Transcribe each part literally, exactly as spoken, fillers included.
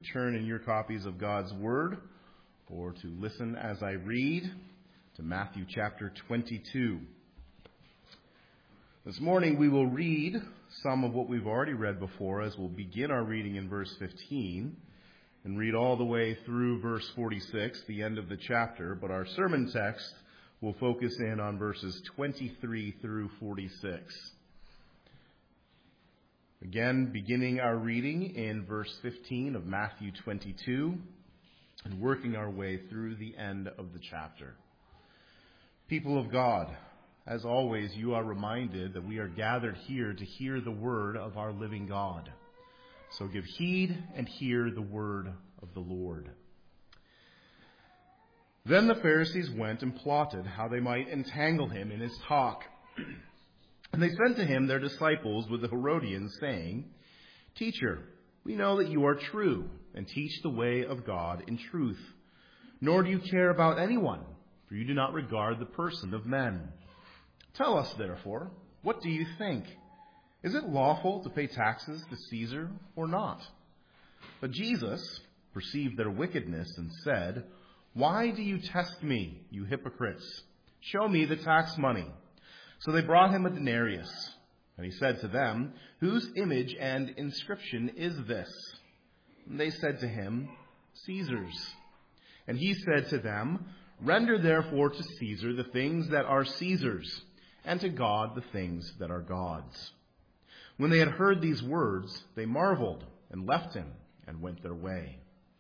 turn in your copies of God's Word or to listen as I read to Matthew chapter twenty-two. This morning we will read some of what we've already read before as we'll begin our reading in verse fifteen and read all the way through verse forty-six, the end of the chapter, but our sermon text will focus in on verses twenty-three through forty-six. Again, beginning our reading in verse fifteen of Matthew twenty-two and working our way through the end of the chapter. People of God, as always, you are reminded that we are gathered here to hear the word of our living God. So give heed and hear the word of the Lord. Then the Pharisees went and plotted how they might entangle him in his talk. And they sent to him their disciples with the Herodians, saying, "Teacher, we know that you are true and teach the way of God in truth. Nor do you care about anyone, for you do not regard the person of men. Tell us, therefore, what do you think? Is it lawful to pay taxes to Caesar or not?" But Jesus perceived their wickedness and said, "Why do you test me, you hypocrites? Show me the tax money." So they brought him a denarius, and he said to them, "Whose image and inscription is this?" And they said to him, "Caesar's." And he said to them, "Render therefore to Caesar the things that are Caesar's, and to God the things that are God's." When they had heard these words, they marveled and left him and went their way.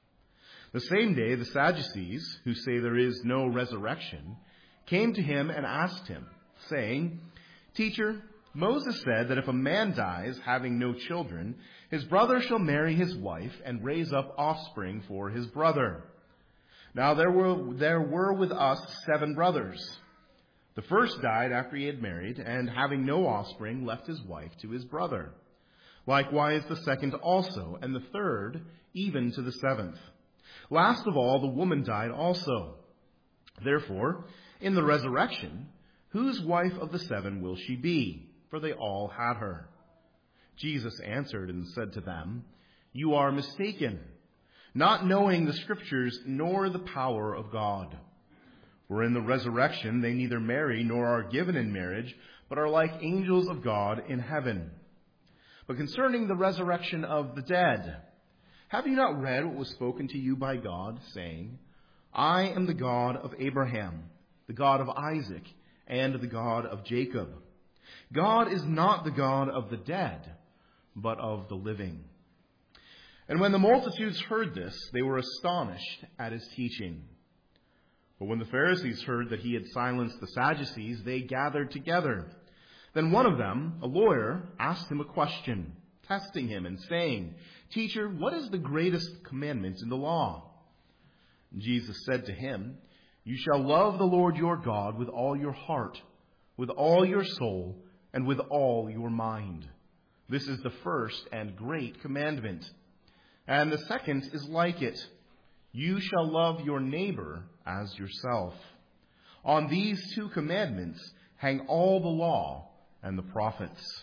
The same day the Sadducees, who say there is no resurrection, came to him and asked him, saying, "Teacher, Moses said that if a man dies having no children, his brother shall marry his wife and raise up offspring for his brother. Now there were, there were with us seven brothers. The first died after he had married, and having no offspring, left his wife to his brother. Likewise the second also, and the third, even to the seventh. Last of all, the woman died also. Therefore, in the resurrection, whose wife of the seven will she be? For they all had her." Jesus answered and said to them, "You are mistaken, not knowing the Scriptures nor the power of God. For in the resurrection they neither marry nor are given in marriage, but are like angels of God in heaven. But concerning the resurrection of the dead, have you not read what was spoken to you by God, saying, 'I am the God of Abraham, the God of Isaac, and the God of Jacob'? God is not the God of the dead, but of the living." And when the multitudes heard this, they were astonished at his teaching. But when the Pharisees heard that he had silenced the Sadducees, they gathered together. Then one of them, a lawyer, asked him a question, testing him and saying, "Teacher, what is the greatest commandment in the law?" And Jesus said to him, "You shall love the Lord your God with all your heart, with all your soul, and with all your mind. This is the first and great commandment. And the second is like it. You shall love your neighbor as yourself. On these two commandments hang all the law and the prophets."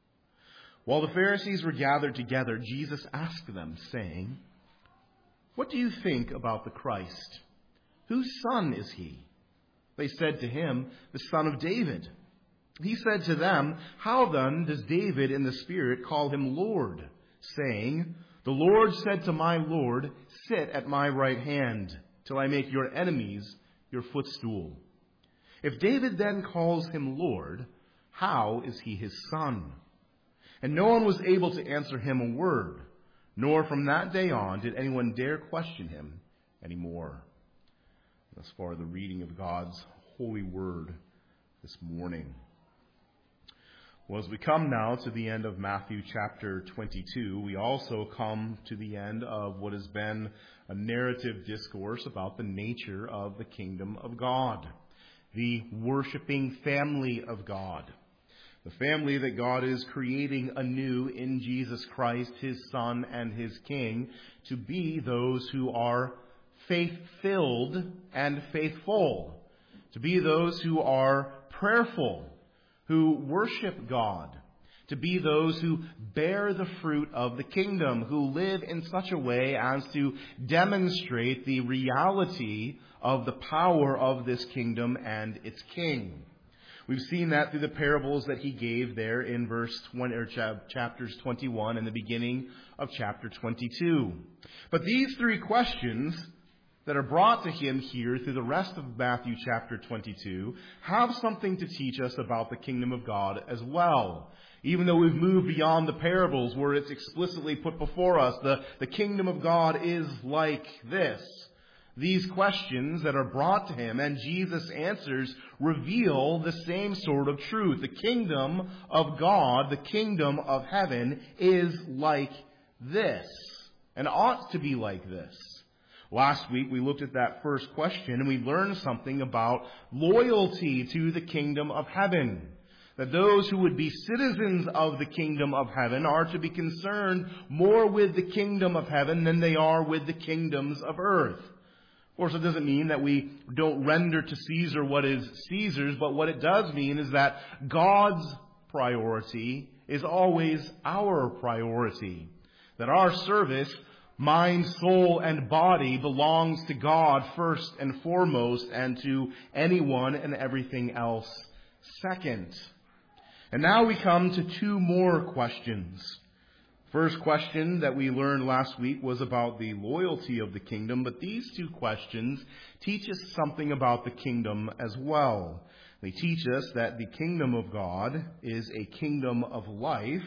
While the Pharisees were gathered together, Jesus asked them, saying, "What do you think about the Christ? Whose son is he?" They said to him, "The son of David." He said to them, "How then does David in the Spirit call him Lord, saying, 'The Lord said to my Lord, sit at my right hand, till I make your enemies your footstool'? If David then calls him Lord, how is he his son?" And no one was able to answer him a word, nor from that day on did anyone dare question him anymore. Thus far, the reading of God's holy word this morning. Well, as we come now to the end of Matthew chapter twenty-two, we also come to the end of what has been a narrative discourse about the nature of the kingdom of God, the worshiping family of God, the family that God is creating anew in Jesus Christ, his Son and his King, to be those who are faith-filled and faithful, to be those who are prayerful, who worship God, to be those who bear the fruit of the kingdom, who live in such a way as to demonstrate the reality of the power of this kingdom and its king. We've seen that through the parables that he gave there in verse twenty, or chapters twenty-one and the beginning of chapter twenty-two. But these three questions that are brought to him here through the rest of Matthew chapter twenty-two have something to teach us about the kingdom of God as well. Even though we've moved beyond the parables where it's explicitly put before us, the, the kingdom of God is like this. These questions that are brought to him and Jesus' answers reveal the same sort of truth. The kingdom of God, the kingdom of heaven, is like this and ought to be like this. Last week we looked at that first question and we learned something about loyalty to the kingdom of heaven. That those who would be citizens of the kingdom of heaven are to be concerned more with the kingdom of heaven than they are with the kingdoms of earth. Of course, it doesn't mean that we don't render to Caesar what is Caesar's, but what it does mean is that God's priority is always our priority. That our service, mind, soul, and body, belongs to God first and foremost, and to anyone and everything else second. And now we come to two more questions. First question that we learned last week was about the loyalty of the kingdom, but these two questions teach us something about the kingdom as well. They teach us that the kingdom of God is a kingdom of life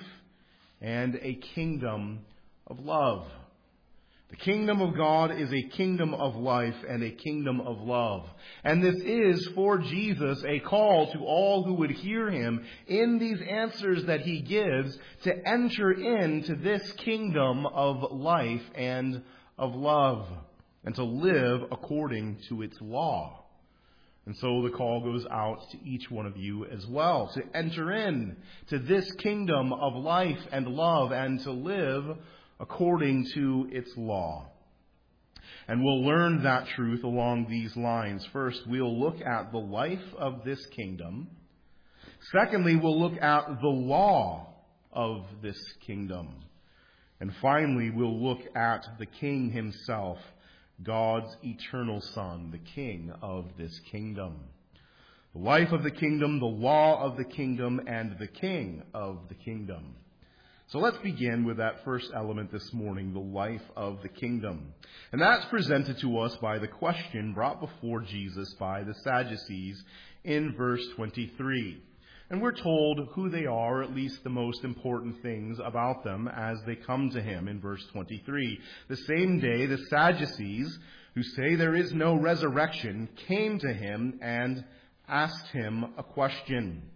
and a kingdom of love. The kingdom of God is a kingdom of life and a kingdom of love. And this is, for Jesus, a call to all who would hear him in these answers that he gives to enter into this kingdom of life and of love and to live according to its law. And so the call goes out to each one of you as well to enter in to this kingdom of life and love and to live according to its law. And we'll learn that truth along these lines. First, we'll look at the life of this kingdom. Secondly, we'll look at the law of this kingdom. And finally, we'll look at the King himself, God's eternal Son, the King of this kingdom. The life of the kingdom, the law of the kingdom, and the King of the kingdom. So let's begin with that first element this morning, the life of the kingdom. And that's presented to us by the question brought before Jesus by the Sadducees in verse twenty-three. And we're told who they are, or at least the most important things about them as they come to him in verse twenty-three. The same day, the Sadducees, who say there is no resurrection, came to him and asked him a question.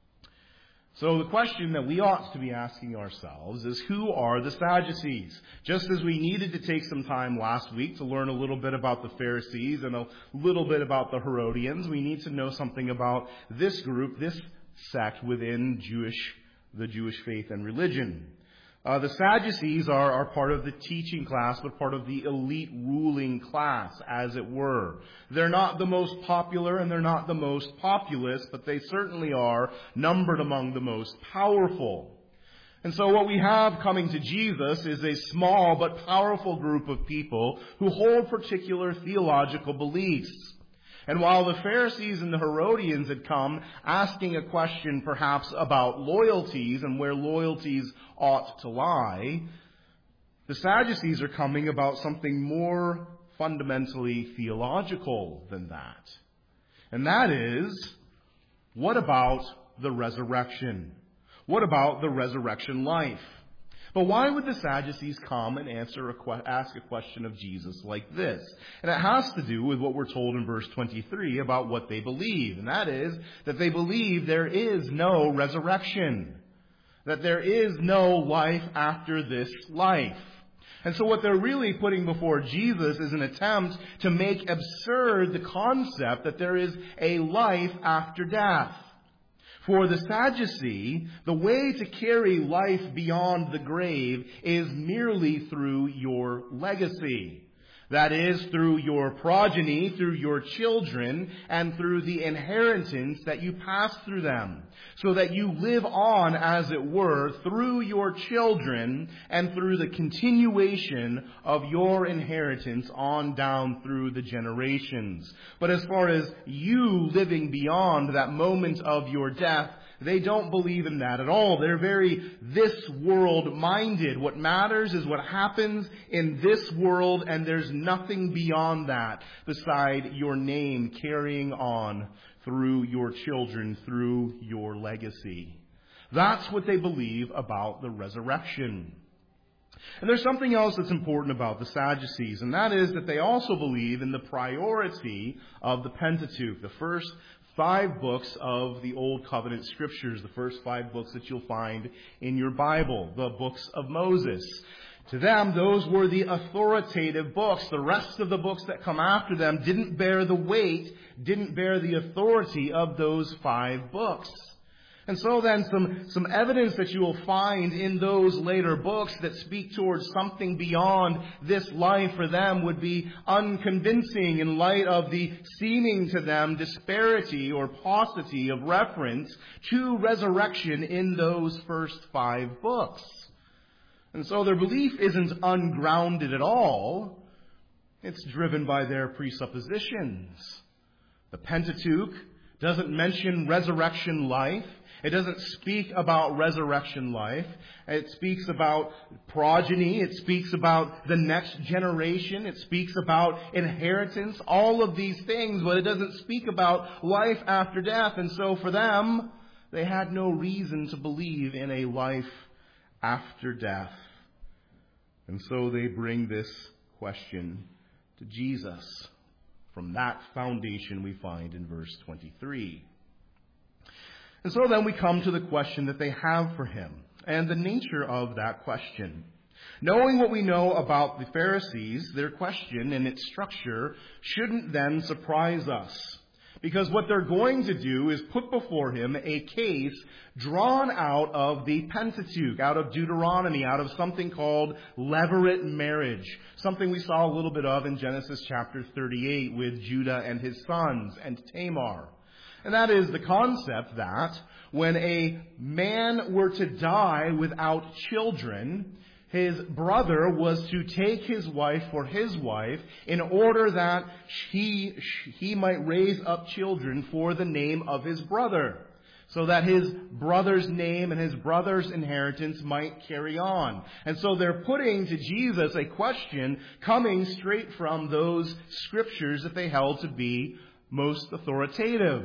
So the question that we ought to be asking ourselves is, who are the Sadducees? Just as we needed to take some time last week to learn a little bit about the Pharisees and a little bit about the Herodians, we need to know something about this group, this sect within Jewish, the Jewish faith and religion. Uh, the Sadducees are, are part of the teaching class, but part of the elite ruling class, as it were. They're not the most popular and they're not the most populous, but they certainly are numbered among the most powerful. And so what we have coming to Jesus is a small but powerful group of people who hold particular theological beliefs. And while the Pharisees and the Herodians had come asking a question perhaps about loyalties and where loyalties ought to lie, the Sadducees are coming about something more fundamentally theological than that. And that is, what about the resurrection? What about the resurrection life? But why would the Sadducees come and answer a que- ask a question of Jesus like this? And it has to do with what we're told in verse twenty-three about what they believe. And that is that they believe there is no resurrection. That there is no life after this life. And so what they're really putting before Jesus is an attempt to make absurd the concept that there is a life after death. For the Sadducee, the way to carry life beyond the grave is merely through your legacy. That is, through your progeny, through your children, and through the inheritance that you pass through them, so that you live on, as it were, through your children and through the continuation of your inheritance on down through the generations. But as far as you living beyond that moment of your death, they don't believe in that at all. They're very this world minded. What matters is what happens in this world, and there's nothing beyond that beside your name carrying on through your children, through your legacy. That's what they believe about the resurrection. And there's something else that's important about the Sadducees, and that is that they also believe in the priority of the Pentateuch, the first five books of the Old Covenant Scriptures, the first five books that you'll find in your Bible, the books of Moses. To them, those were the authoritative books. The rest of the books that come after them didn't bear the weight, didn't bear the authority of those five books. And so then some, some evidence that you will find in those later books that speak towards something beyond this life for them would be unconvincing in light of the seeming to them disparity or paucity of reference to resurrection in those first five books. And so their belief isn't ungrounded at all. It's driven by their presuppositions. The Pentateuch doesn't mention resurrection life. It doesn't speak about resurrection life. It speaks about progeny. It speaks about the next generation. It speaks about inheritance, all of these things, but it doesn't speak about life after death. And so for them, they had no reason to believe in a life after death. And so they bring this question to Jesus. From that foundation we find in verse twenty-three. And so then we come to the question that they have for him, and the nature of that question. Knowing what we know about the Pharisees, their question and its structure shouldn't then surprise us. Because what they're going to do is put before him a case drawn out of the Pentateuch, out of Deuteronomy, out of something called levirate marriage. Something we saw a little bit of in Genesis chapter thirty-eight with Judah and his sons and Tamar. And that is the concept that when a man were to die without children, his brother was to take his wife for his wife in order that he, he might raise up children for the name of his brother, so that his brother's name and his brother's inheritance might carry on. And so they're putting to Jesus a question coming straight from those scriptures that they held to be most authoritative.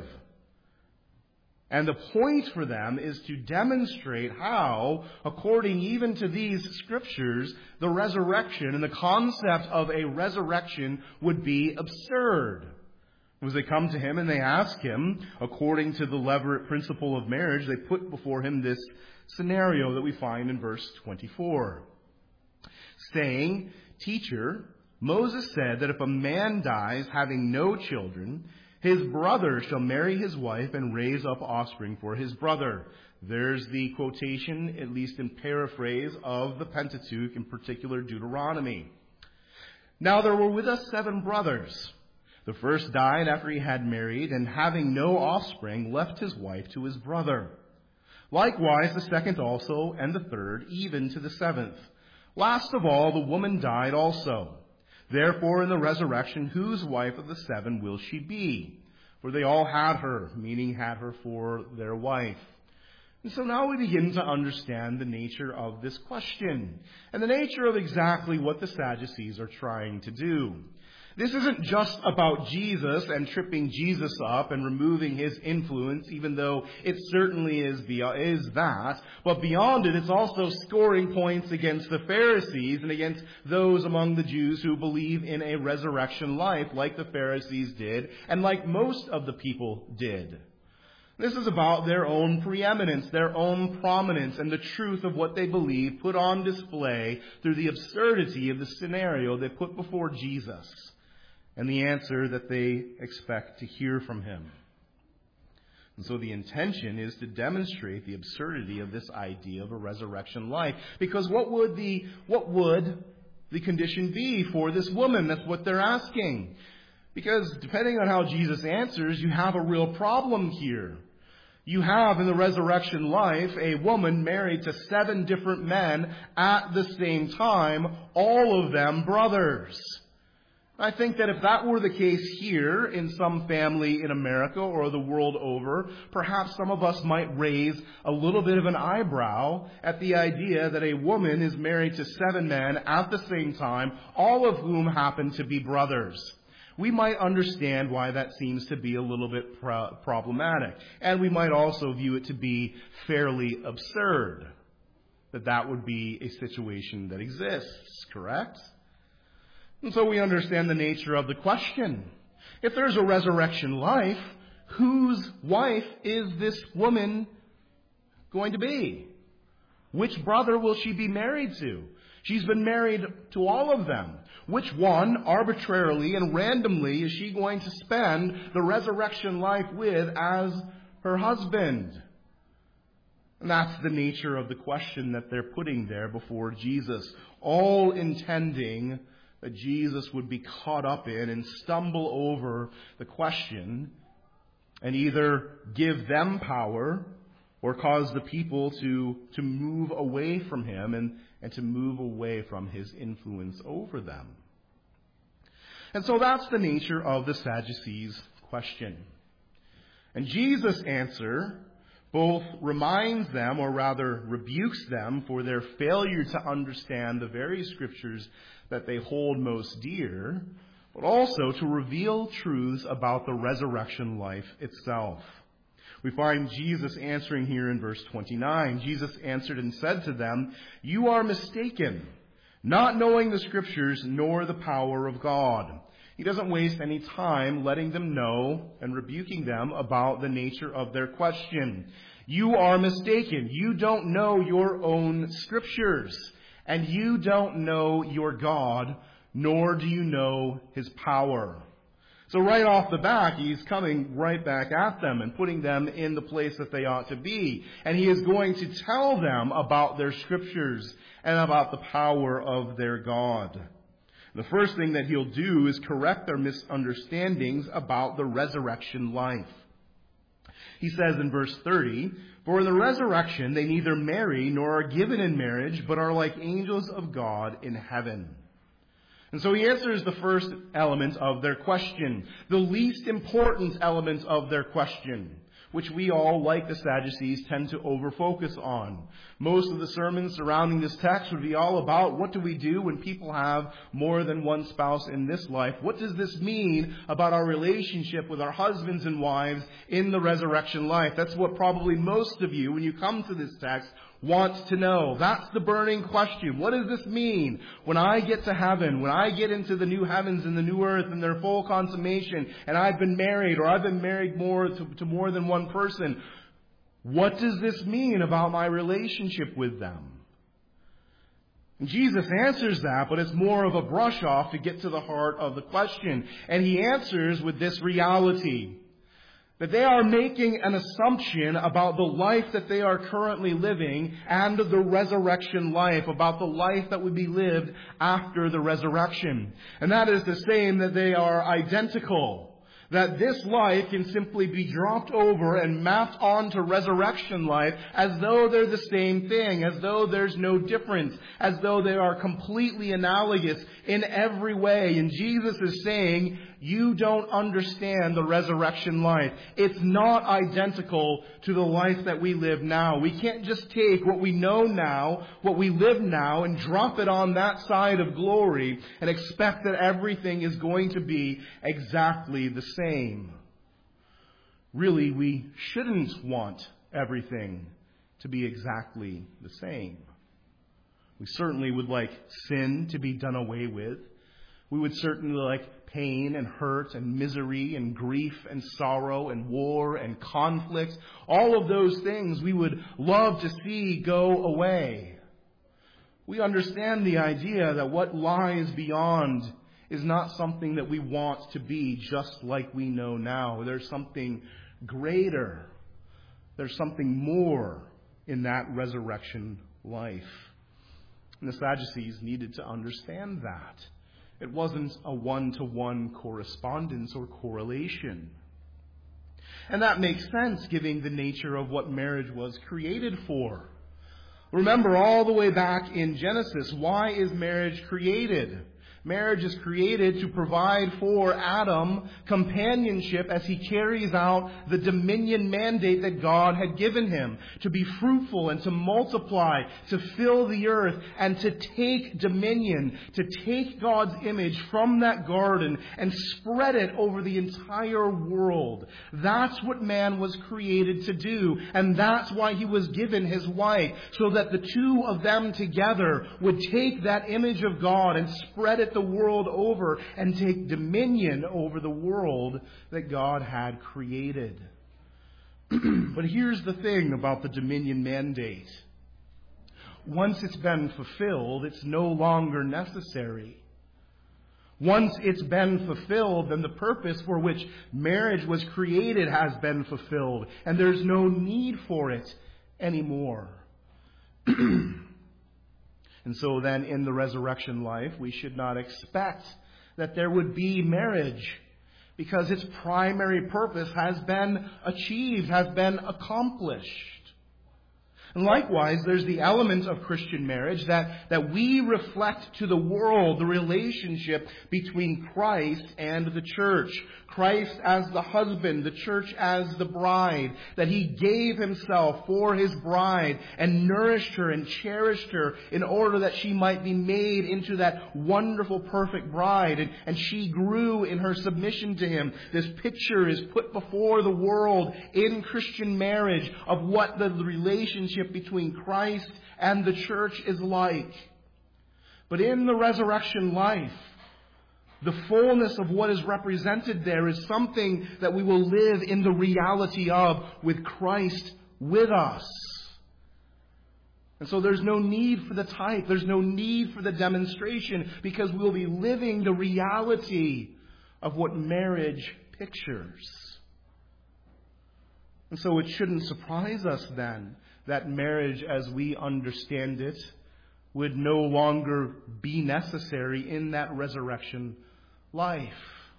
And the point for them is to demonstrate how, according even to these scriptures, the resurrection and the concept of a resurrection would be absurd. As they come to him and they ask him, according to the levirate principle of marriage, they put before him this scenario that we find in verse twenty-four. Saying, "Teacher, Moses said that if a man dies having no children, his brother shall marry his wife and raise up offspring for his brother." There's the quotation, at least in paraphrase, of the Pentateuch, in particular Deuteronomy. "Now there were with us seven brothers. The first died after he had married, and having no offspring, left his wife to his brother. Likewise the second also, and the third, even to the seventh. Last of all, the woman died also. Therefore, in the resurrection, whose wife of the seven will she be? For they all had her," meaning had her for their wife. And so now we begin to understand the nature of this question, and the nature of exactly what the Sadducees are trying to do. This isn't just about Jesus and tripping Jesus up and removing his influence, even though it certainly is, is that. But beyond it, it's also scoring points against the Pharisees and against those among the Jews who believe in a resurrection life, like the Pharisees did, and like most of the people did. This is about their own preeminence, their own prominence, and the truth of what they believe put on display through the absurdity of the scenario they put before Jesus, and the answer that they expect to hear from him. And so the intention is to demonstrate the absurdity of this idea of a resurrection life. Because what would the what would the condition be for this woman? That's what they're asking. Because depending on how Jesus answers, you have a real problem here. You have in the resurrection life a woman married to seven different men at the same time, all of them brothers. I think that if that were the case here in some family in America or the world over, perhaps some of us might raise a little bit of an eyebrow at the idea that a woman is married to seven men at the same time, all of whom happen to be brothers. We might understand why that seems to be a little bit pro- problematic. And we might also view it to be fairly absurd that that would be a situation that exists, correct? And so we understand the nature of the question. If there's a resurrection life, whose wife is this woman going to be? Which brother will she be married to? She's been married to all of them. Which one, arbitrarily and randomly, is she going to spend the resurrection life with as her husband? And that's the nature of the question that they're putting there before Jesus, all intending that Jesus would be caught up in and stumble over the question and either give them power or cause the people to, to move away from him and, and to move away from his influence over them. And so that's the nature of the Sadducees' question. And Jesus' answer both reminds them, or rather rebukes them, for their failure to understand the very scriptures that they hold most dear, but also to reveal truths about the resurrection life itself. We find Jesus answering here in verse twenty-nine. Jesus answered and said to them, "You are mistaken, not knowing the scriptures nor the power of God." He doesn't waste any time letting them know and rebuking them about the nature of their question. You are mistaken. You don't know your own scriptures, and you don't know your God, nor do you know his power. So right off the bat, he's coming right back at them and putting them in the place that they ought to be. And he is going to tell them about their scriptures and about the power of their God. The first thing that he'll do is correct their misunderstandings about the resurrection life. He says in verse thirty, "For in the resurrection they neither marry nor are given in marriage, but are like angels of God in heaven." And so he answers the first element of their question, the least important element of their question, which we all, like the Sadducees, tend to overfocus on. Most of the sermons surrounding this text would be all about what do we do when people have more than one spouse in this life? What does this mean about our relationship with our husbands and wives in the resurrection life? That's what probably most of you, when you come to this text, wants to know. That's the burning question. What does this mean when I get to heaven, when I get into the new heavens and the new earth and their full consummation, and I've been married or I've been married more to, to more than one person? What does this mean about my relationship with them? And Jesus answers that, but it's more of a brush off to get to the heart of the question. And he answers with this reality, that they are making an assumption about the life that they are currently living and the resurrection life, about the life that would be lived after the resurrection. And that is to say that they are identical. That this life can simply be dropped over and mapped onto resurrection life as though they're the same thing, as though there's no difference, as though they are completely analogous in every way. And Jesus is saying, you don't understand the resurrection life. It's not identical to the life that we live now. We can't just take what we know now, what we live now, and drop it on that side of glory and expect that everything is going to be exactly the same. Really, we shouldn't want everything to be exactly the same. We certainly would like sin to be done away with. We would certainly like pain and hurt and misery and grief and sorrow and war and conflict. All of those things we would love to see go away. We understand the idea that what lies beyond is not something that we want to be just like we know now. There's something greater. There's something more in that resurrection life. And the Sadducees needed to understand that. It wasn't a one-to-one correspondence or correlation. And that makes sense, given the nature of what marriage was created for. Remember, all the way back in Genesis, why is marriage created? Marriage is created to provide for Adam companionship as he carries out the dominion mandate that God had given him, to be fruitful and to multiply, to fill the earth, and to take dominion, to take God's image from that garden and spread it over the entire world. That's what man was created to do, and that's why he was given his wife, so that the two of them together would take that image of God and spread it the world over and take dominion over the world that God had created. But here's the thing about the dominion mandate. Once it's been fulfilled, it's no longer necessary. Once it's been fulfilled, then the purpose for which marriage was created has been fulfilled, and there's no need for it anymore. And so then in the resurrection life, we should not expect that there would be marriage, because its primary purpose has been achieved, has been accomplished. And likewise, there's the element of Christian marriage that, that we reflect to the world the relationship between Christ and the church. Christ as the husband, the church as the bride, that he gave himself for his bride and nourished her and cherished her in order that she might be made into that wonderful, perfect bride. And, and she grew in her submission to him. This picture is put before the world in Christian marriage of what the relationship between Christ and the church is like. But in the resurrection life, the fullness of what is represented there is something that we will live in the reality of with Christ with us. And so there's no need for the type. There's no need for the demonstration, because we'll be living the reality of what marriage pictures. And so it shouldn't surprise us then that marriage as we understand it would no longer be necessary in that resurrection life.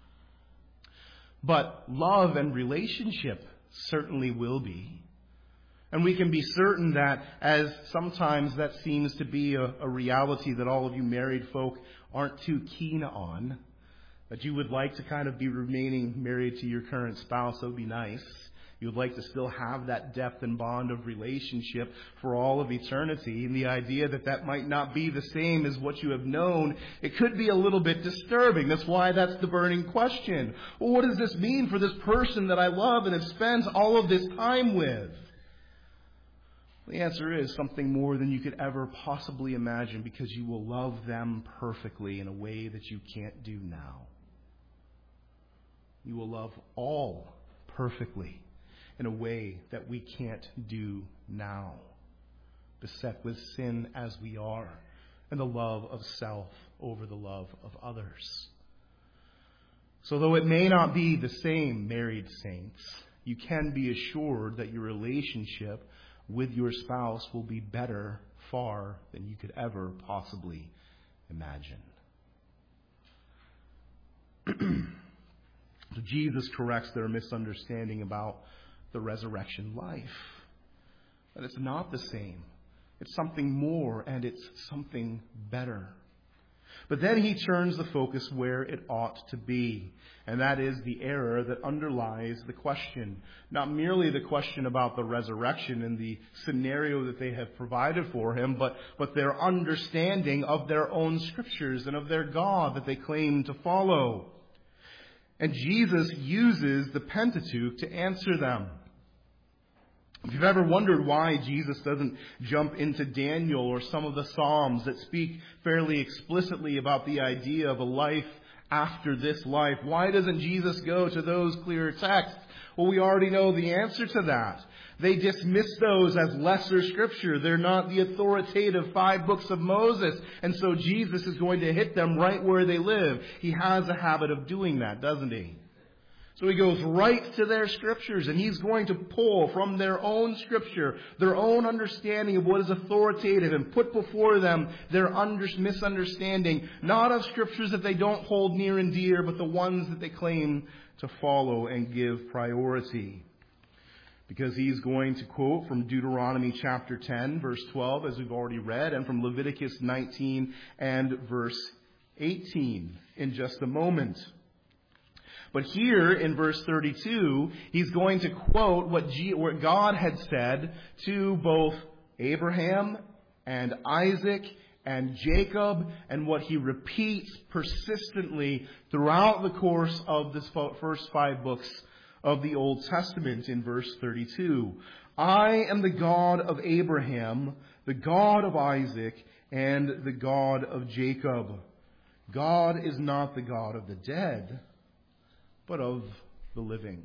But love and relationship certainly will be. And we can be certain that, as sometimes that seems to be a, a reality that all of you married folk aren't too keen on, that you would like to kind of be remaining married to your current spouse. That would be nice. You would like to still have that depth and bond of relationship for all of eternity. And the idea that that might not be the same as what you have known, it could be a little bit disturbing. That's why that's the burning question. Well, what does this mean for this person that I love and have spent all of this time with? The answer is something more than you could ever possibly imagine, because you will love them perfectly in a way that you can't do now. You will love all perfectly in a way that we can't do now, beset with sin as we are, and the love of self over the love of others. So though it may not be the same, married saints, you can be assured that your relationship with your spouse will be better far than you could ever possibly imagine. So Jesus corrects their misunderstanding about the resurrection life. That it's not the same. It's something more, and it's something better. But then he turns the focus where it ought to be, and that is the error that underlies the question. Not merely the question about the resurrection and the scenario that they have provided for him, but, but their understanding of their own scriptures and of their God that they claim to follow. And Jesus uses the Pentateuch to answer them. If you've ever wondered why Jesus doesn't jump into Daniel or some of the Psalms that speak fairly explicitly about the idea of a life after this life, why doesn't Jesus go to those clear texts? Well, we already know the answer to that. They dismiss those as lesser scripture. They're not the authoritative five books of Moses. And so Jesus is going to hit them right where they live. He has a habit of doing that, doesn't he? So he goes right to their scriptures, and he's going to pull from their own scripture, their own understanding of what is authoritative, and put before them their under- misunderstanding, not of scriptures that they don't hold near and dear, but the ones that they claim to follow and give priority. Because he's going to quote from Deuteronomy chapter ten, verse twelve, as we've already read, and from Leviticus nineteen and verse eighteen in just a moment. But here in verse thirty-two, he's going to quote what, G- what God had said to both Abraham and Isaac and Jacob, and what he repeats persistently throughout the course of the first five books of the Old Testament in verse thirty-two. I am the God of Abraham, the God of Isaac, and the God of Jacob. God is not the God of the dead, but of the living.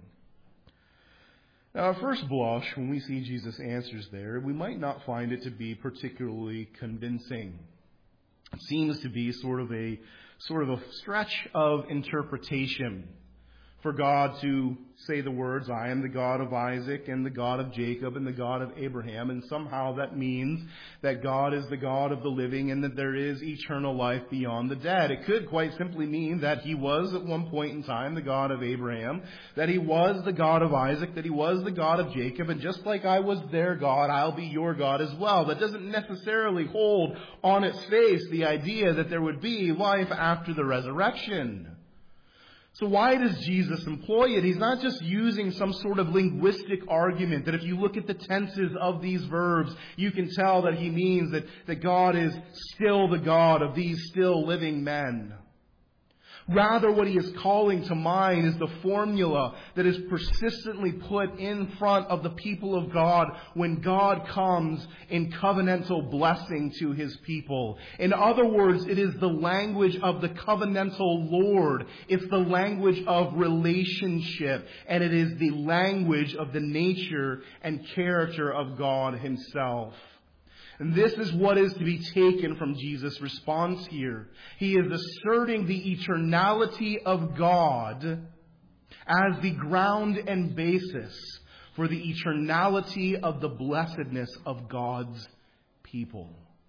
Now, at first blush, when we see Jesus' answers there, we might not find it to be particularly convincing. It seems to be sort of a sort of a stretch of interpretation for God to say the words, I am the God of Isaac and the God of Jacob and the God of Abraham, and somehow that means that God is the God of the living and that there is eternal life beyond the dead. It could quite simply mean that he was at one point in time the God of Abraham, that he was the God of Isaac, that he was the God of Jacob, and just like I was their God, I'll be your God as well. That doesn't necessarily hold on its face the idea that there would be life after the resurrection. So why does Jesus employ it? He's not just using some sort of linguistic argument that if you look at the tenses of these verbs, you can tell that he means that, that God is still the God of these still living men. Rather, what he is calling to mind is the formula that is persistently put in front of the people of God when God comes in covenantal blessing to his people. In other words, it is the language of the covenantal Lord. It's the language of relationship. And it is the language of the nature and character of God himself. And this is what is to be taken from Jesus' response here. He is asserting the eternality of God as the ground and basis for the eternality of the blessedness of God's people.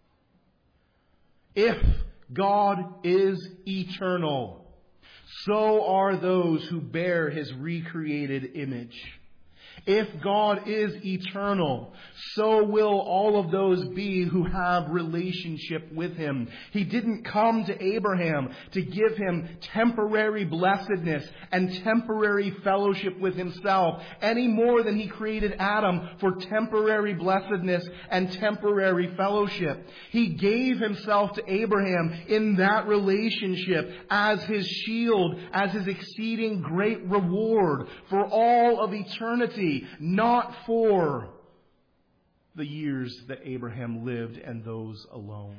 If God is eternal, so are those who bear his recreated image. If God is eternal, so will all of those be who have relationship with him. He didn't come to Abraham to give him temporary blessedness and temporary fellowship with himself any more than he created Adam for temporary blessedness and temporary fellowship. He gave himself to Abraham in that relationship as his shield, as his exceeding great reward for all of eternity. Not for the years that Abraham lived and those alone.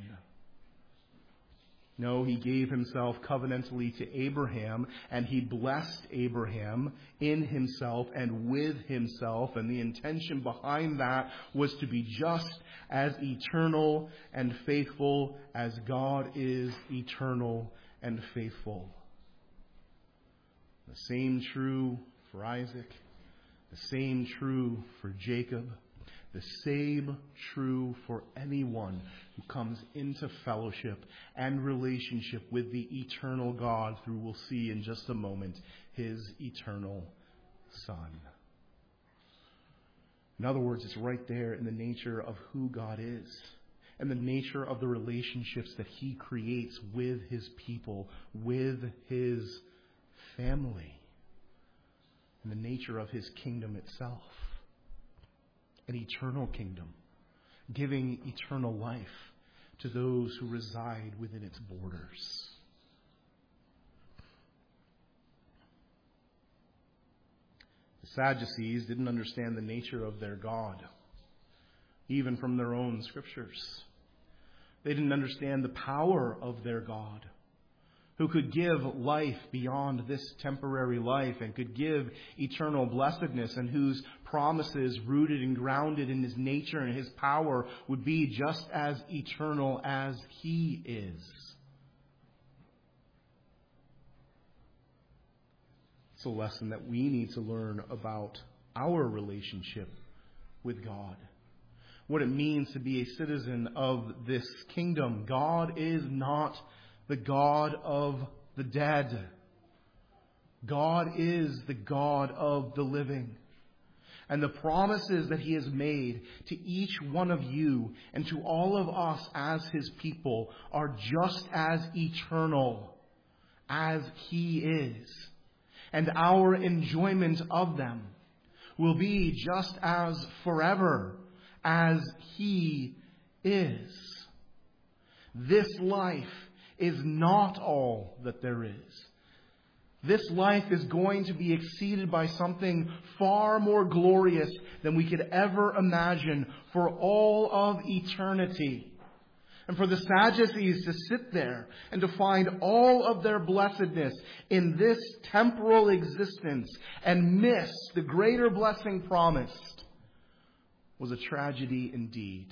No, he gave himself covenantally to Abraham, and he blessed Abraham in himself and with himself, and the intention behind that was to be just as eternal and faithful as God is eternal and faithful. The same true for Isaac. The same true for Jacob. The same true for anyone who comes into fellowship and relationship with the eternal God through, we'll see in just a moment, his eternal Son. In other words, it's right there in the nature of who God is and the nature of the relationships that he creates with his people, with his family. And the nature of his kingdom itself. An eternal kingdom, giving eternal life to those who reside within its borders. The Sadducees didn't understand the nature of their God, even from their own scriptures. They didn't understand the power of their God, who could give life beyond this temporary life and could give eternal blessedness, and whose promises, rooted and grounded in his nature and his power, would be just as eternal as he is. It's a lesson that we need to learn about our relationship with God. What it means to be a citizen of this kingdom. God is not the God of the dead. God is the God of the living. And the promises that He has made to each one of you and to all of us as His people are just as eternal as He is. And our enjoyment of them will be just as forever as He is. This life is not all that there is. This life is going to be exceeded by something far more glorious than we could ever imagine for all of eternity. And for the Sadducees to sit there and to find all of their blessedness in this temporal existence and miss the greater blessing promised was a tragedy indeed.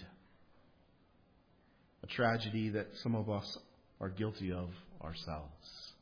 A tragedy that some of us are guilty of ourselves.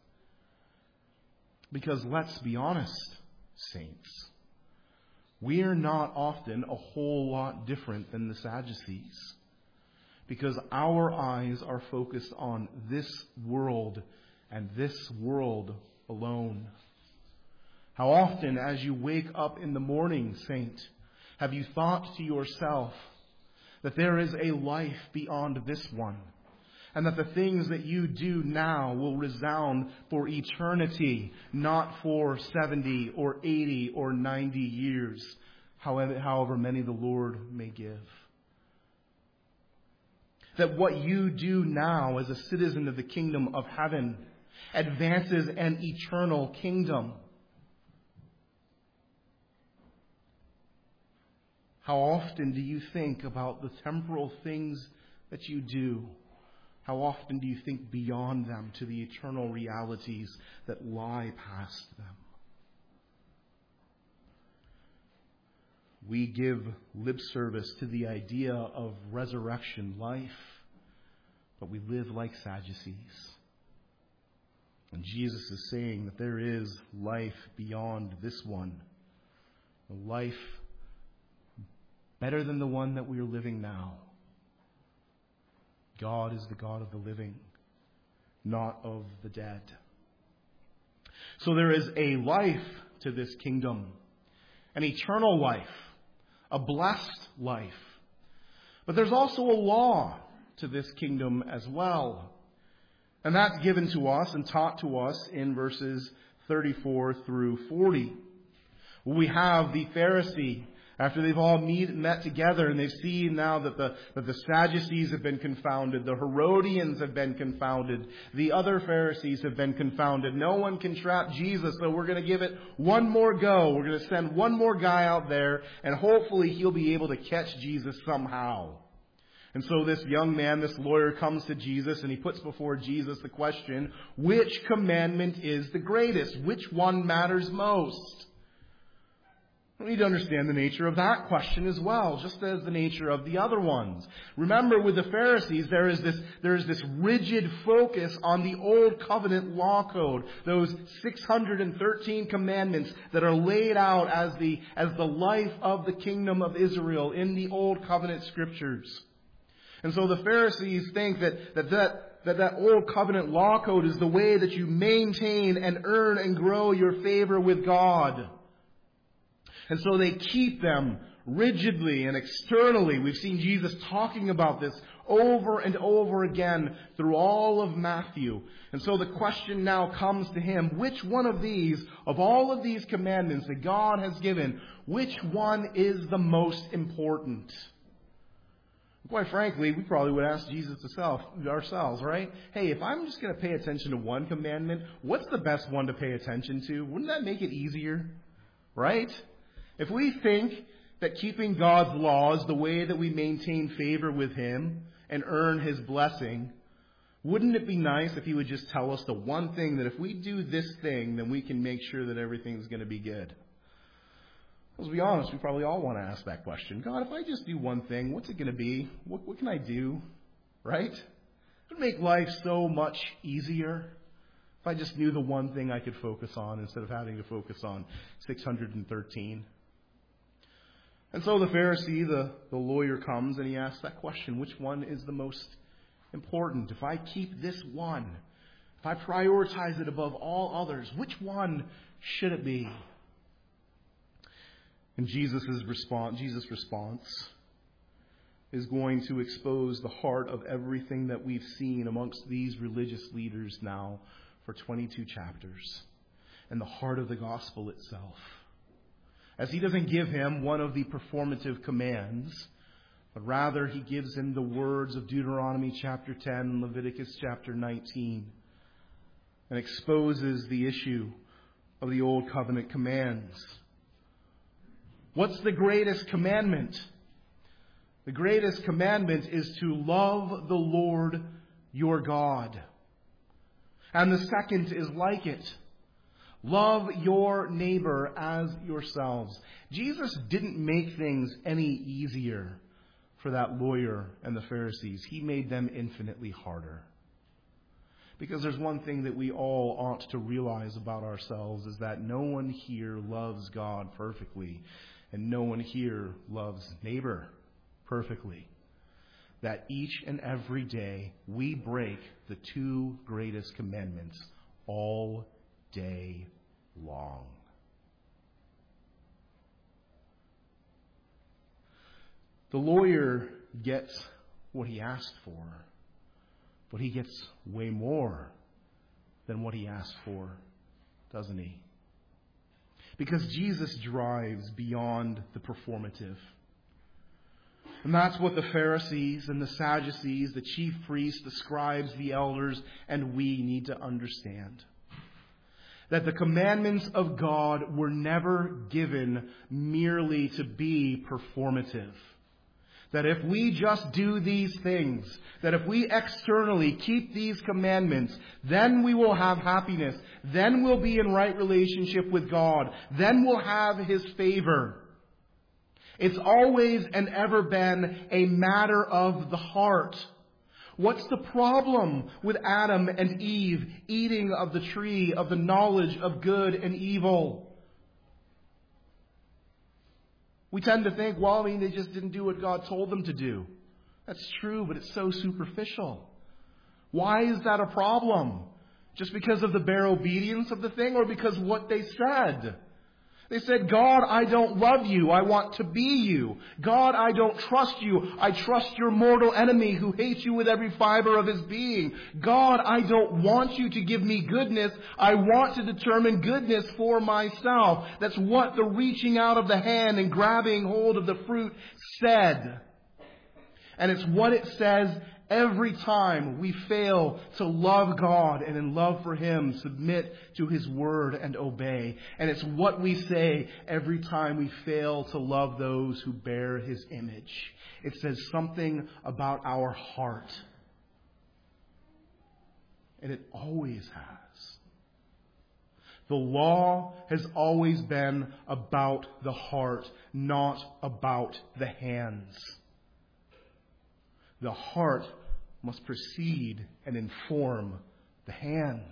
Because let's be honest, saints, we are not often a whole lot different than the Sadducees. Because our eyes are focused on this world and this world alone. How often, as you wake up in the morning, saint, have you thought to yourself that there is a life beyond this one? And that the things that you do now will resound for eternity, not for seventy or eighty or ninety years, however, however many the Lord may give. That what you do now as a citizen of the kingdom of heaven advances an eternal kingdom. How often do you think about the temporal things that you do? How often do you think beyond them to the eternal realities that lie past them? We give lip service to the idea of resurrection life, but we live like Sadducees. And Jesus is saying that there is life beyond this one, a life better than the one that we are living now. God is the God of the living, not of the dead. So there is a life to this kingdom, an eternal life, a blessed life. But there's also a law to this kingdom as well. And that's given to us and taught to us in verses thirty-four through forty. We have the Pharisee, after they've all meet, met together and they've seen now that the, that the Sadducees have been confounded, the Herodians have been confounded, the other Pharisees have been confounded. No one can trap Jesus, so we're going to give it one more go. We're going to send one more guy out there, and hopefully he'll be able to catch Jesus somehow. And so this young man, this lawyer, comes to Jesus and he puts before Jesus the question, which commandment is the greatest? Which one matters most? We need to understand the nature of that question as well, just as the nature of the other ones. Remember, with the Pharisees, there is this, there is this rigid focus on the Old Covenant law code, those six hundred thirteen commandments that are laid out as the, as the life of the kingdom of Israel in the Old Covenant scriptures. And so the Pharisees think that that, that that that Old Covenant law code is the way that you maintain and earn and grow your favor with God. And so they keep them rigidly and externally. We've seen Jesus talking about this over and over again through all of Matthew. And so the question now comes to him, which one of these, of all of these commandments that God has given, which one is the most important? Quite frankly, we probably would ask Jesus ourselves, right? Hey, if I'm just going to pay attention to one commandment, what's the best one to pay attention to? Wouldn't that make it easier? Right? If we think that keeping God's law is the way that we maintain favor with Him and earn His blessing, wouldn't it be nice if He would just tell us the one thing that if we do this thing, then we can make sure that everything's going to be good? Let's be honest, we probably all want to ask that question. God, if I just do one thing, what's it going to be? What, what can I do? Right? It would make life so much easier. If I just knew the one thing I could focus on instead of having to focus on six hundred thirteen. And so the Pharisee, the, the lawyer, comes and he asks that question, which one is the most important? If I keep this one, if I prioritize it above all others, which one should it be? And Jesus' response, Jesus' response is going to expose the heart of everything that we've seen amongst these religious leaders now for twenty-two chapters, and the heart of the gospel itself. As he doesn't give him one of the performative commands, but rather he gives him the words of Deuteronomy chapter ten and Leviticus chapter nineteen, and exposes the issue of the Old Covenant commands. What's the greatest commandment? The greatest commandment is to love the Lord your God. And the second is like it. Love your neighbor as yourselves. Jesus didn't make things any easier for that lawyer and the Pharisees. He made them infinitely harder. Because there's one thing that we all ought to realize about ourselves, is that no one here loves God perfectly, and no one here loves neighbor perfectly. That each and every day we break the two greatest commandments all day long. The lawyer gets what he asked for, but he gets way more than what he asked for, doesn't he? Because Jesus drives beyond the performative. And that's what the Pharisees and the Sadducees, the chief priests, the scribes, the elders, and we need to understand. That the commandments of God were never given merely to be performative. That if we just do these things, that if we externally keep these commandments, then we will have happiness. Then we'll be in right relationship with God. Then we'll have His favor. It's always and ever been a matter of the heart. What's the problem with Adam and Eve eating of the tree of the knowledge of good and evil? We tend to think, well, I mean, they just didn't do what God told them to do. That's true, but it's so superficial. Why is that a problem? Just because of the bare obedience of the thing, or because of what they said? They said, God, I don't love you. I want to be you. God, I don't trust you. I trust your mortal enemy who hates you with every fiber of his being. God, I don't want you to give me goodness. I want to determine goodness for myself. That's what the reaching out of the hand and grabbing hold of the fruit said. And it's what it says every time we fail to love God and in love for Him, submit to His word and obey. And it's what we say every time we fail to love those who bear His image. It says something about our heart. And it always has. The law has always been about the heart, not about the hands. The heart must precede and inform the hands.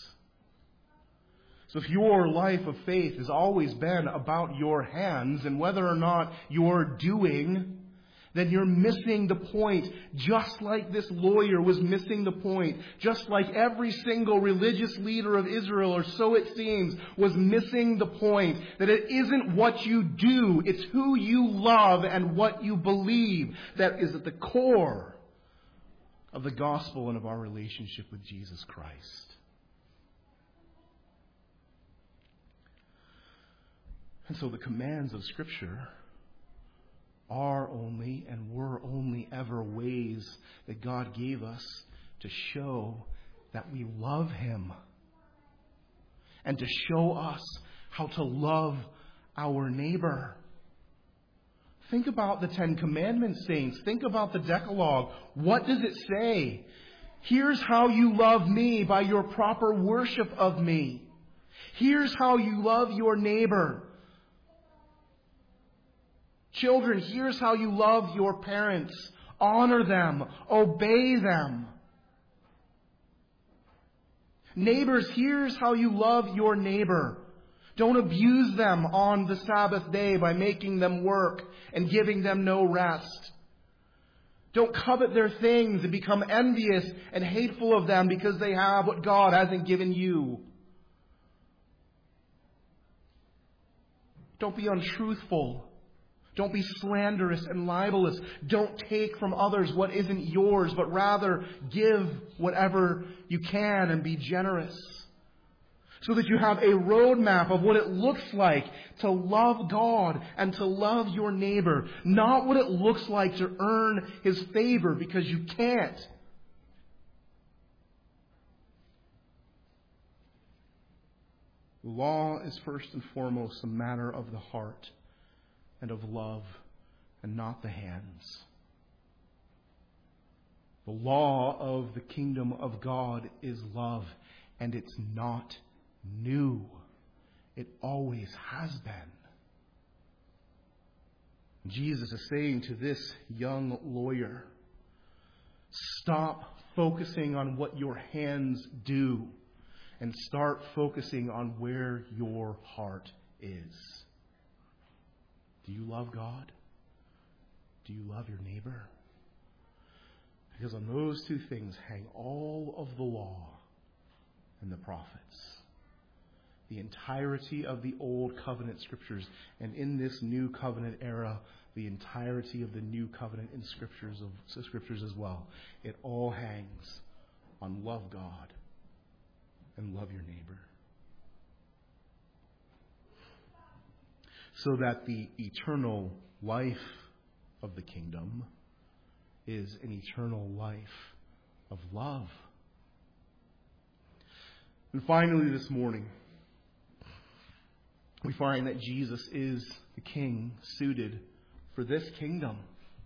So if your life of faith has always been about your hands and whether or not you're doing, then you're missing the point, just like this lawyer was missing the point, just like every single religious leader of Israel, or so it seems, was missing the point, that it isn't what you do, it's who you love and what you believe that is at the core of the gospel and of our relationship with Jesus Christ. And so the commands of Scripture are only and were only ever ways that God gave us to show that we love Him and to show us how to love our neighbor. Think about the Ten Commandments, saints. Think about the Decalogue. What does it say? Here's how you love me, by your proper worship of me. Here's how you love your neighbor. Children, here's how you love your parents. Honor them. Obey them. Neighbors, here's how you love your neighbor. Don't abuse them on the Sabbath day by making them work and giving them no rest. Don't covet their things and become envious and hateful of them because they have what God hasn't given you. Don't be untruthful. Don't be slanderous and libelous. Don't take from others what isn't yours, but rather give whatever you can and be generous. So that you have a roadmap of what it looks like to love God and to love your neighbor. Not what it looks like to earn His favor, because you can't. The law is first and foremost a matter of the heart and of love, and not the hands. The law of the kingdom of God is love, and it's not new. It always has been. Jesus is saying to this young lawyer, stop focusing on what your hands do and start focusing on where your heart is. Do you love God? Do you love your neighbor? Because on those two things hang all of the law and the prophets. The entirety of the Old Covenant Scriptures, and in this New Covenant era, the entirety of the New Covenant in Scriptures of Scriptures as well. It all hangs on love God and love your neighbor. So that the eternal life of the kingdom is an eternal life of love. And finally this morning, we find that Jesus is the King suited for this kingdom.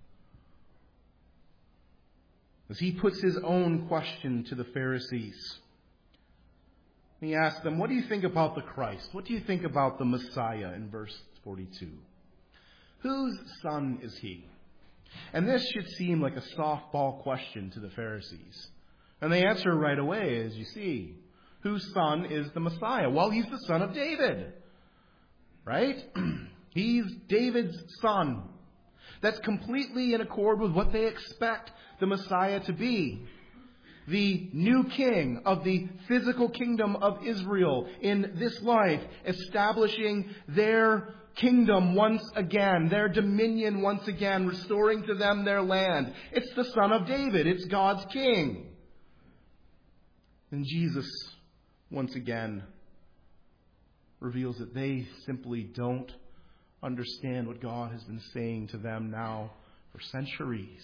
As He puts His own question to the Pharisees. He asks them, what do you think about the Christ? What do you think about the Messiah in verse forty-two? Whose son is He? And this should seem like a softball question to the Pharisees. And they answer right away, as you see. Whose son is the Messiah? Well, He's the son of David. Right? He's David's son. That's completely in accord with what they expect the Messiah to be. The new king of the physical kingdom of Israel in this life, establishing their kingdom once again, their dominion once again, restoring to them their land. It's the son of David. It's God's king. And Jesus, once again, reveals that they simply don't understand what God has been saying to them now for centuries.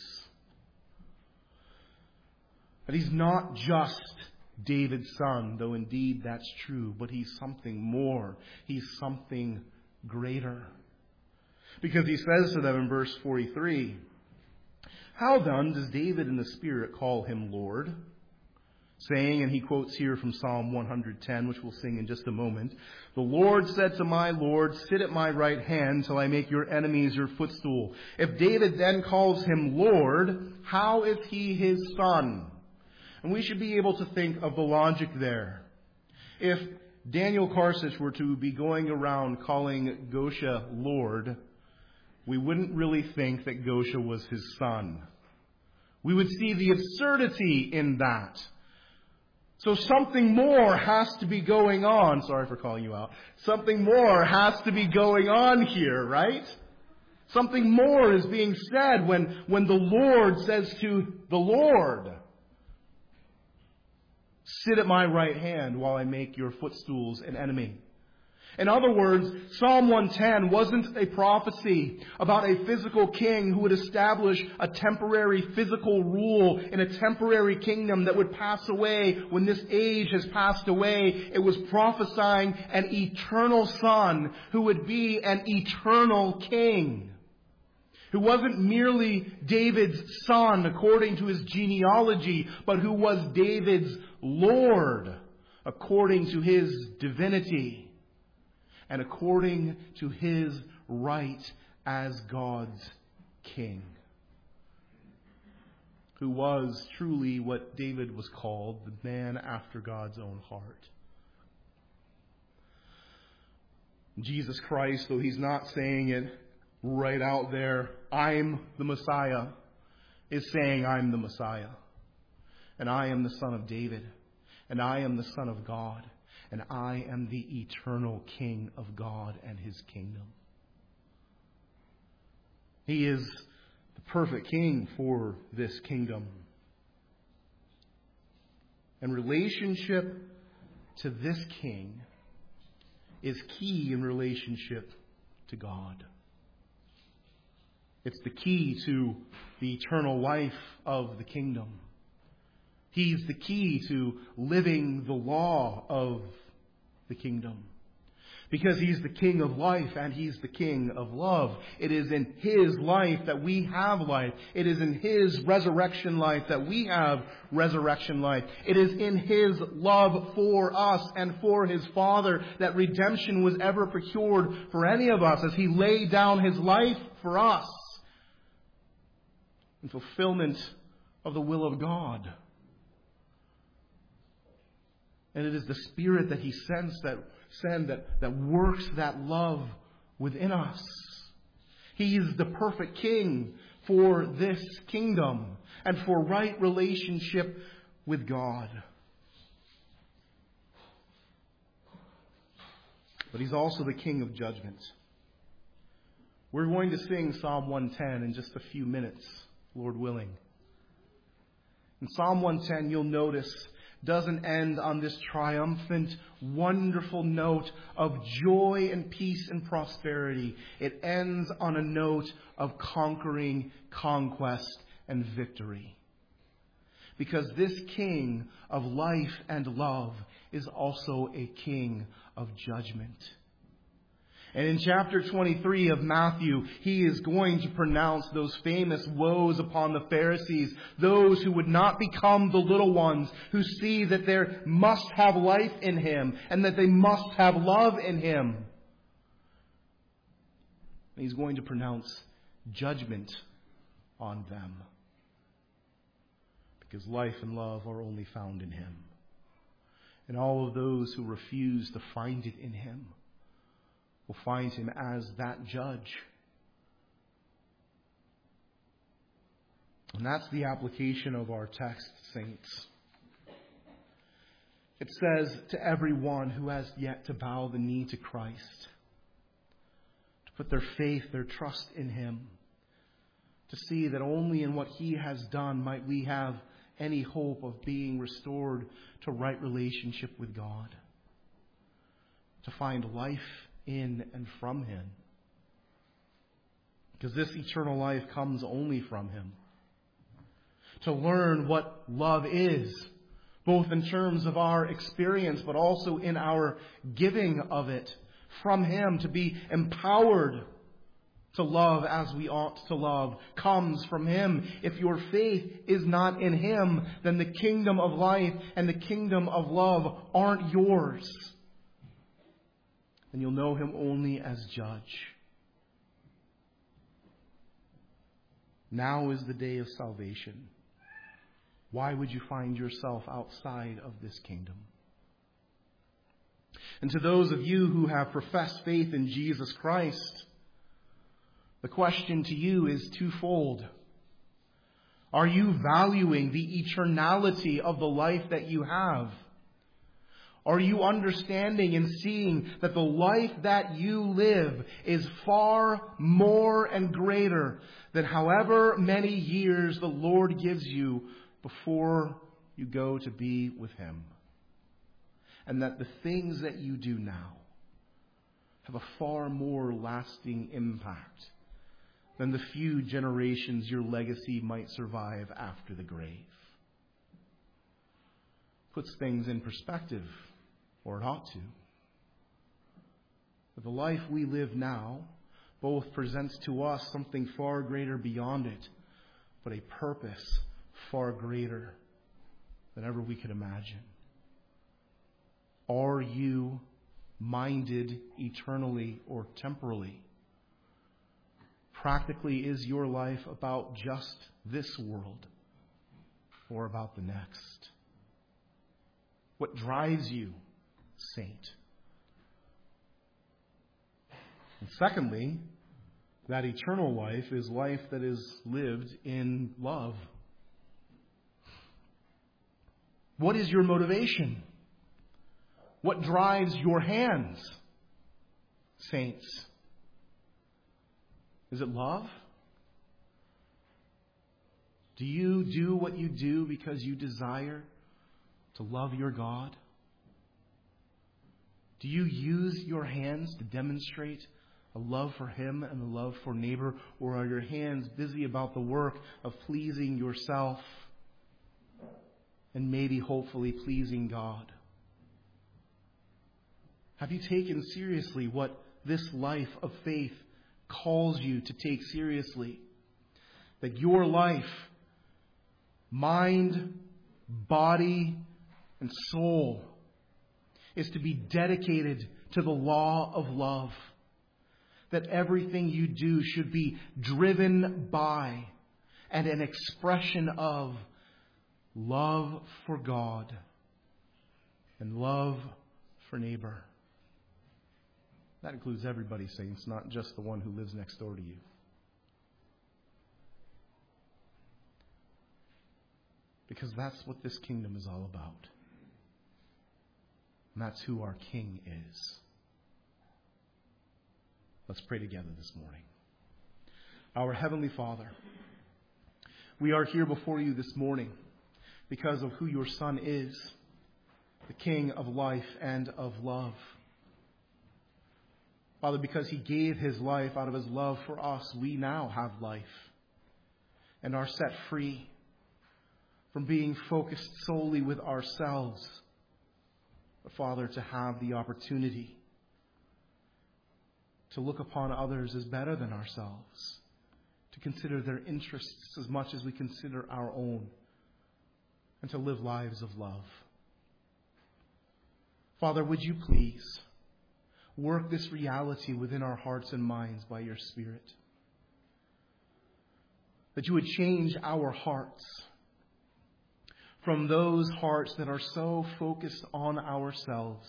That He's not just David's son, though indeed that's true, but He's something more. He's something greater. Because He says to them in verse forty-three, how then does David in the Spirit call Him Lord? Saying, and he quotes here from Psalm one hundred ten, which we'll sing in just a moment, the Lord said to my Lord, sit at my right hand till I make your enemies your footstool. If David then calls Him Lord, how is He His son? And we should be able to think of the logic there. If Daniel Karsich were to be going around calling Gosha Lord, we wouldn't really think that Gosha was his son. We would see the absurdity in that. So something more has to be going on. Sorry for calling you out. Something more has to be going on here, right? Something more is being said when, when the Lord says to the Lord, sit at my right hand while I make your footstools an enemy. In other words, Psalm one ten wasn't a prophecy about a physical king who would establish a temporary physical rule in a temporary kingdom that would pass away when this age has passed away. It was prophesying an eternal son who would be an eternal king, who wasn't merely David's son according to his genealogy, but who was David's Lord according to His divinity. And according to His right as God's king. who was truly what David was called, the man after God's own heart. Jesus Christ, though he's not saying it right out there, I'm the Messiah, is saying I'm the Messiah. And I am the Son of David. And I am the Son of God. And I am the eternal King of God and His kingdom. He is the perfect King for this kingdom. And relationship to this King is key in relationship to God. It's the key to the eternal life of the kingdom. He's the key to living the law of the kingdom. Because He's the King of life and He's the King of love. It is in His life that we have life. It is in His resurrection life that we have resurrection life. It is in His love for us and for His Father that redemption was ever procured for any of us as He laid down His life for us in fulfillment of the will of God. And it is the Spirit that He sends that send that, that works that love within us. He is the perfect King for this kingdom and for right relationship with God. But He's also the King of judgment. We're going to sing Psalm one ten in just a few minutes, Lord willing. In Psalm one ten, you'll notice, doesn't end on this triumphant, wonderful note of joy and peace and prosperity. It ends on a note of conquering, conquest, and victory. Because this King of life and love is also a King of judgment. And in chapter twenty-three of Matthew, He is going to pronounce those famous woes upon the Pharisees, those who would not become the little ones, who see that there must have life in Him and that they must have love in Him. And He's going to pronounce judgment on them. Because life and love are only found in Him. And all of those who refuse to find it in Him will find Him as that judge. And that's the application of our text, saints. It says to everyone who has yet to bow the knee to Christ, to put their faith, their trust in Him, to see that only in what He has done might we have any hope of being restored to right relationship with God, to find life in and from Him. Because this eternal life comes only from Him. To learn what love is, both in terms of our experience, but also in our giving of it from Him, to be empowered to love as we ought to love, comes from Him. If your faith is not in Him, then the kingdom of life and the kingdom of love aren't yours. And you'll know Him only as judge. Now is the day of salvation. Why would you find yourself outside of this kingdom? And to those of you who have professed faith in Jesus Christ, the question to you is twofold. Are you valuing the eternality of the life that you have? Are you understanding and seeing that the life that you live is far more and greater than however many years the Lord gives you before you go to be with Him? And that the things that you do now have a far more lasting impact than the few generations your legacy might survive after the grave. Puts things in perspective, or it ought to. But the life we live now both presents to us something far greater beyond it, but a purpose far greater than ever we could imagine. Are you minded eternally or temporally? Practically, is your life about just this world? or about the next? What drives you, saint? And secondly, that eternal life is life that is lived in love. What is your motivation? What drives your hands, saints? Is it love? Do you do what you do because you desire to love your God? Do you use your hands to demonstrate a love for Him and a love for neighbor? Or are your hands busy about the work of pleasing yourself and maybe hopefully pleasing God? Have you taken seriously what this life of faith calls you to take seriously? That your life, mind, body, and soul is to be dedicated to the law of love. That everything you do should be driven by and an expression of love for God and love for neighbor. That includes everybody, saints, not just the one who lives next door to you. Because that's what this kingdom is all about. And that's who our King is. Let's pray together this morning. Our Heavenly Father, we are here before you this morning because of who your Son is, the King of life and of love. Father, because He gave His life out of His love for us, we now have life and are set free from being focused solely with ourselves, but Father, to have the opportunity to look upon others as better than ourselves, to consider their interests as much as we consider our own, and to live lives of love. Father, would you please work this reality within our hearts and minds by your Spirit? That you would change our hearts from those hearts that are so focused on ourselves,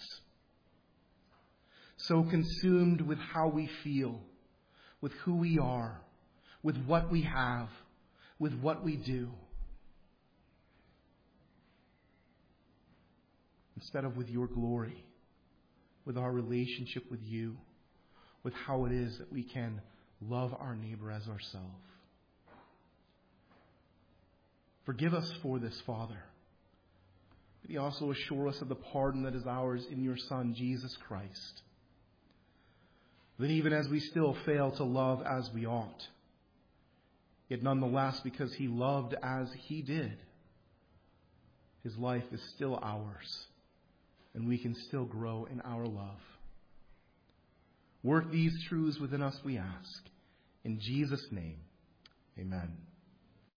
so consumed with how we feel, with who we are, with what we have, with what we do, instead of with your glory, with our relationship with you, with how it is that we can love our neighbor as ourselves. Forgive us for this, Father. But He also assure us of the pardon that is ours in your Son, Jesus Christ. That even as we still fail to love as we ought, yet nonetheless, because He loved as He did, His life is still ours, and we can still grow in our love. Work these truths within us, we ask. In Jesus' name, amen.